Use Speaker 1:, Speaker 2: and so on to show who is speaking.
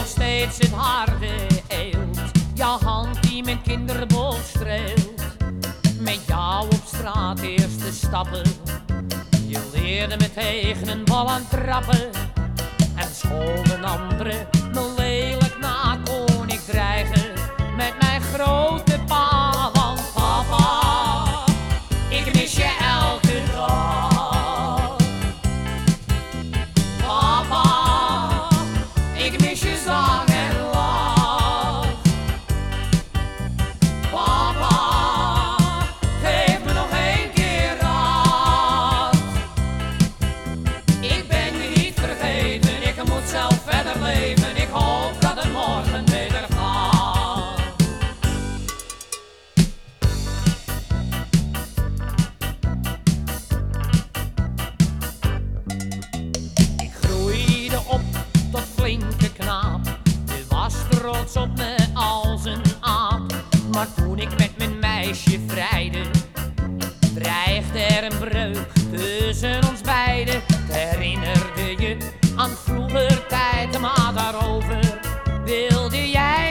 Speaker 1: nog steeds het harde eelt. Jouw hand die mijn kinderbol streelt. Met jou op straat eerste stappen. Je leerde me tegen een bal aan trappen. En scholden anderen me lelijk na, kon ik dreigen met mijn grote pa. Want papa, ik mis je elke dag. Papa, ik mis je zang en lach. Papa, geef me nog één keer raad. Ik ben je niet vergeten, ik moet zelf verder leven. Ik hoop dat het morgen beter gaat. Ik groeide op tot flinke knaap. Je was trots op me als een aap. Maar toen ik met mijn meisje vrijde, dreigde er een breuk tussen ons beiden. Herinnerde je aan vroeger tijd, maar daarover wilde jij